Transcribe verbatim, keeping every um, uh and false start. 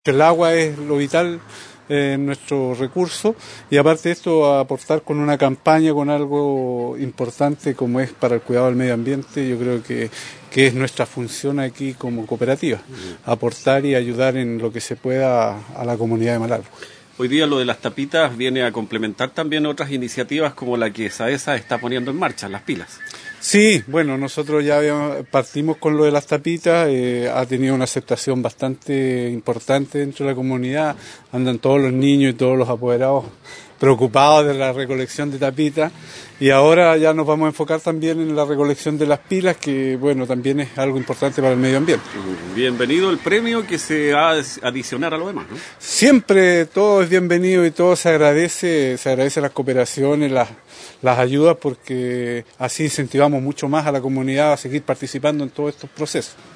El agua es lo vital en eh, nuestro recurso y aparte de esto aportar con una campaña, con algo importante como es para el cuidado del medio ambiente, yo creo que, que es nuestra función aquí como cooperativa, aportar y ayudar en lo que se pueda a la comunidad de Malargüe. Hoy día lo de las tapitas viene a complementar también otras iniciativas como la que SAESA está poniendo en marcha, las pilas. Sí, bueno, nosotros ya habíamos, partimos con lo de las tapitas, eh, ha tenido una aceptación bastante importante dentro de la comunidad, andan todos los niños y todos los apoderados preocupados de la recolección de tapitas y ahora ya nos vamos a enfocar también en la recolección de las pilas, que bueno, también es algo importante para el medio ambiente. Bienvenido el premio que se va a adicionar a lo demás, ¿no? Siempre todo es bienvenido y todo se agradece, se agradece las cooperaciones, las, las ayudas, porque así incentivamos mucho más a la comunidad a seguir participando en todos estos procesos.